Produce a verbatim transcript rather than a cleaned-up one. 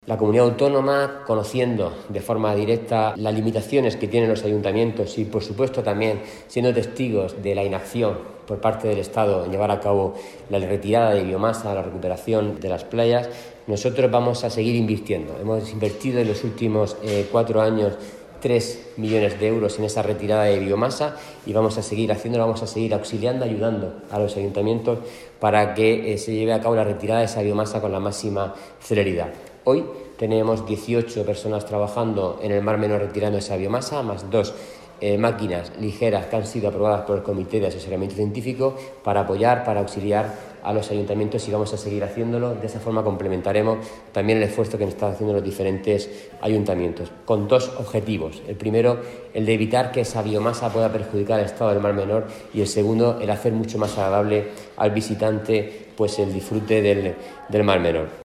La comunidad autónoma, conociendo de forma directa las limitaciones que tienen los ayuntamientos y, por supuesto, también siendo testigos de la inacción por parte del Estado en llevar a cabo la retirada de biomasa, la recuperación de las playas, nosotros vamos a seguir invirtiendo. Hemos invertido en los últimos eh, cuatro años tres millones de euros en esa retirada de biomasa y vamos a seguir haciéndolo, vamos a seguir auxiliando, ayudando a los ayuntamientos para que eh, se lleve a cabo la retirada de esa biomasa con la máxima celeridad. Hoy tenemos dieciocho personas trabajando en el Mar Menor retirando esa biomasa, más dos eh, máquinas ligeras que han sido aprobadas por el Comité de Asesoramiento Científico para apoyar, para auxiliar a los ayuntamientos y vamos a seguir haciéndolo. De esa forma complementaremos también el esfuerzo que están haciendo los diferentes ayuntamientos, con dos objetivos. El primero, el de evitar que esa biomasa pueda perjudicar el estado del Mar Menor, y el segundo, el hacer mucho más agradable al visitante pues el disfrute del, del Mar Menor.